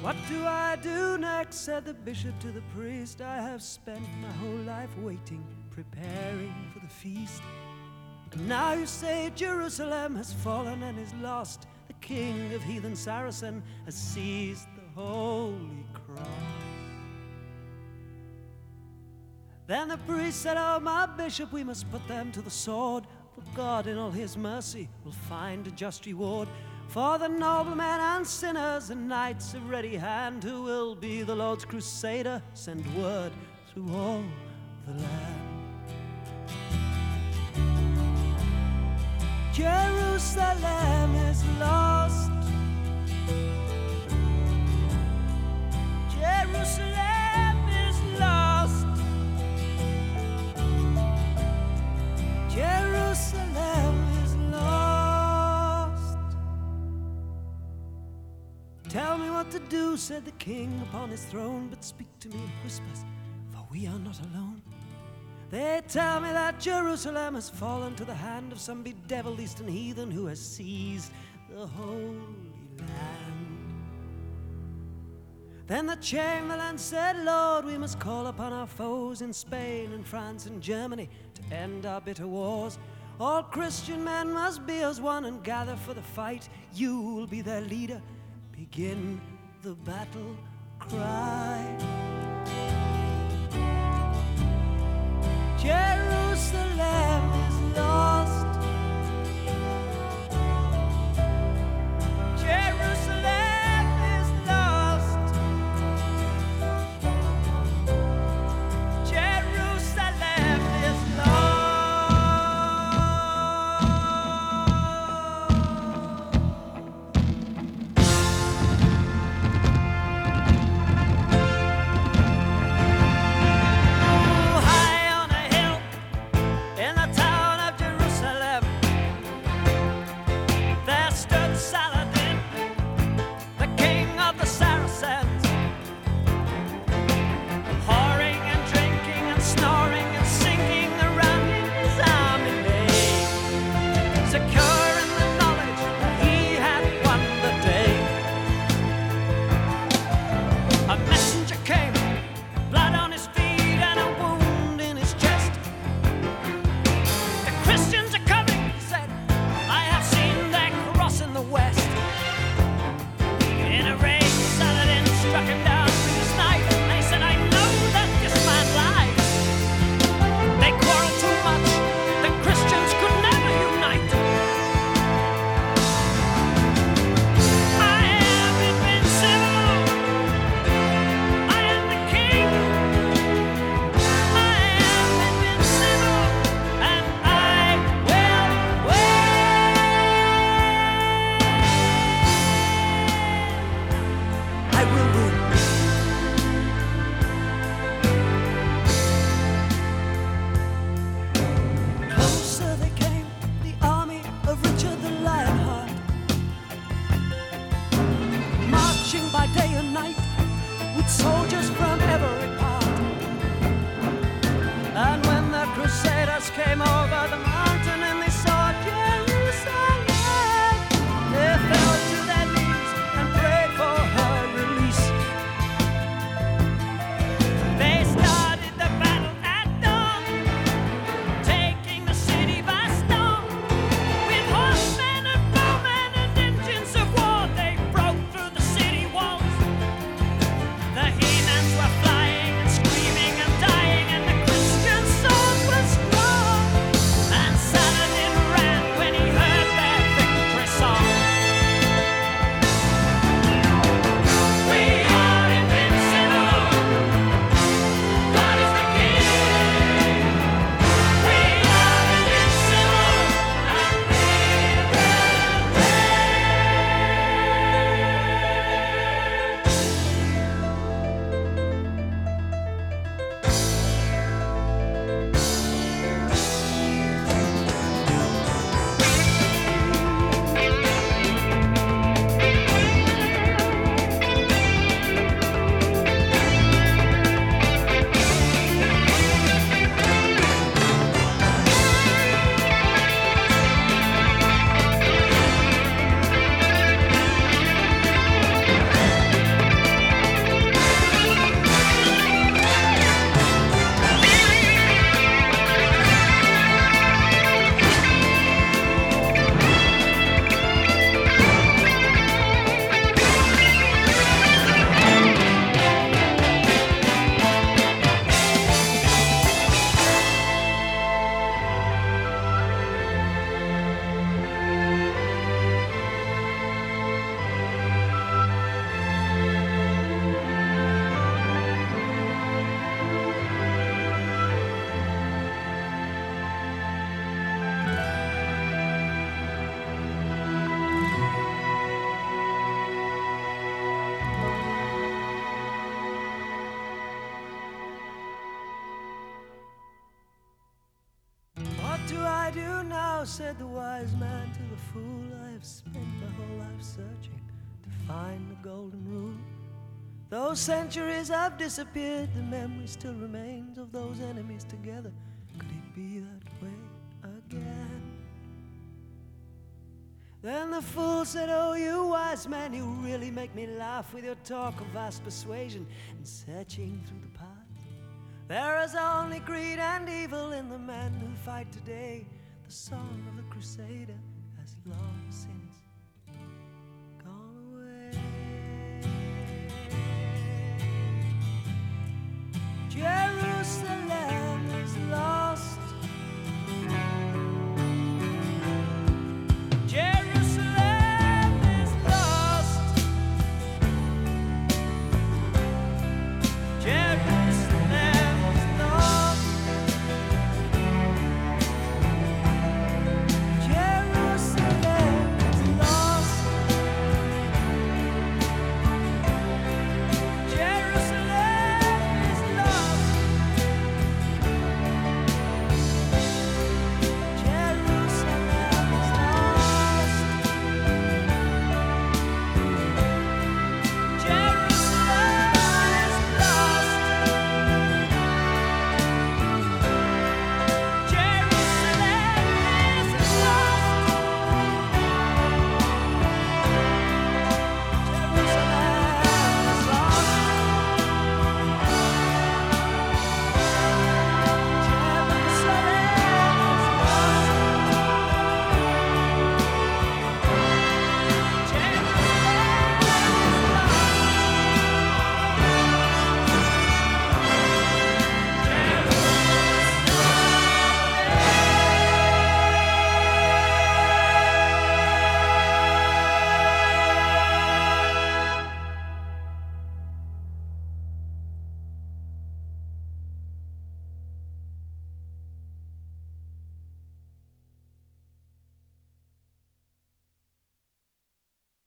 What do I do next? Said the bishop to the priest. I have spent my whole life waiting, preparing for the feast. And now you say Jerusalem has fallen and is lost. The king of heathen Saracen has seized the holy cross. Then the priest said, oh, my bishop, we must put them to the sword, for God in all his mercy will find a just reward for the noblemen and sinners and knights of ready hand, who will be the Lord's crusader, send word through all the land. Jerusalem is lost. Jerusalem is lost. Jerusalem is lost. Tell me what to do, said the king upon his throne, but speak to me in whispers, for we are not alone. They tell me that Jerusalem has fallen to the hand of some bedeviled eastern heathen who has seized the Holy Land. Then the chamberlain said, Lord, we must call upon our foes in Spain and France and Germany to end our bitter wars. All Christian men must be as one and gather for the fight. You will be their leader. Begin the battle cry. Jerusalem is lost. Jerusalem is lost. Jerusalem is lost. now, said the wise man to the fool, I have spent my whole life searching to find the golden rule. Those centuries have disappeared, the memory still remains of those enemies together. Could it be that way again? Then the fool said, oh, you wise man, you really make me laugh with your talk of vast persuasion and searching through the past. There is only greed and evil in the men who fight today. The song of the crusader has long since